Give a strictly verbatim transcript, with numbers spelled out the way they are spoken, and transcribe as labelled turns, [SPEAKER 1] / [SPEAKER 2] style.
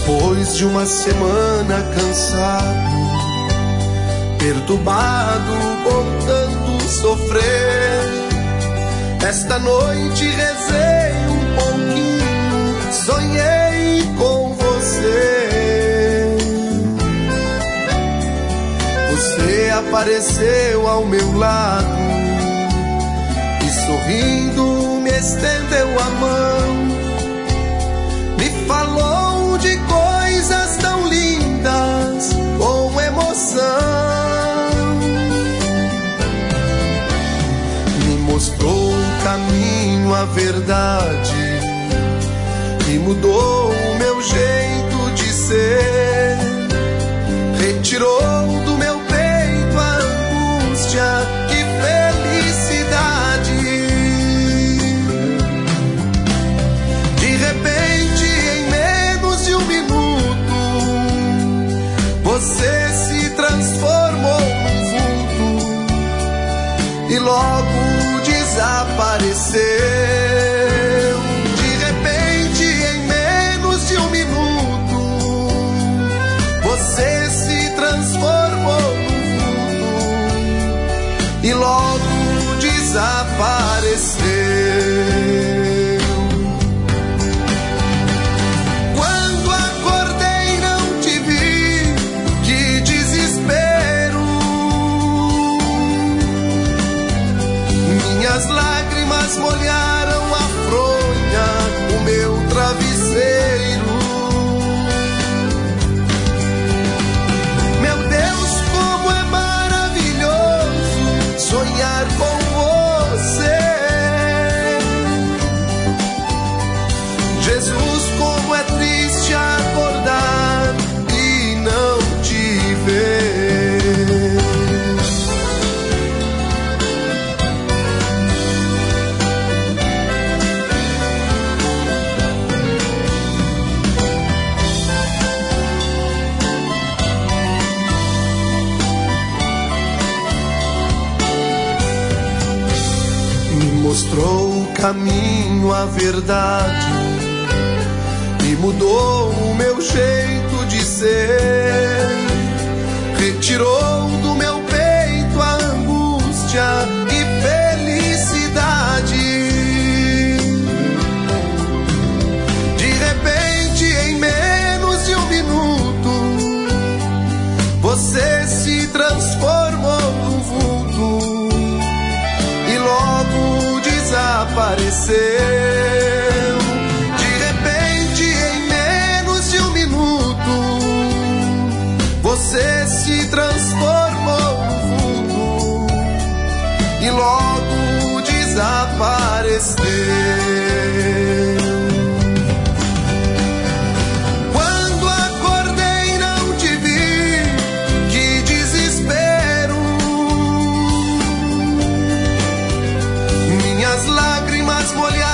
[SPEAKER 1] Depois de uma semana cansado, perturbado por tanto sofrer, esta noite rezei um pouquinho, sonhei com você. Você apareceu ao meu lado e sorrindo me estendeu a mão, me falou de coisas tão lindas com emoção, me mostrou o caminho, a verdade, me mudou o meu jeito de ser, retirou do meu peito a angústia, que felicidade. De repente, em menos de um minuto, você se transformou num vulto e logo desapareceu. De repente, em menos de um minuto, você se transformou num vulto e logo desapareceu. Quando acordei não te vi, que desespero. Minhas lágrimas molharam a fronha, o meu travesseiro. Meu Deus, como é maravilhoso sonhar com você. Jesus, como é triste acordar e não te ver. Me mostrou o caminho, a verdade, me mudou o meu jeito de ser, retirou do meu peito a angústia e felicidade. De repente, em menos de um minuto, você se transformou num vulto e logo desapareceu. De repente, em menos de um minuto, você se transformou num vulto e logo desapareceu. Quando acordei não te vi, que desespero. Minhas lágrimas molharam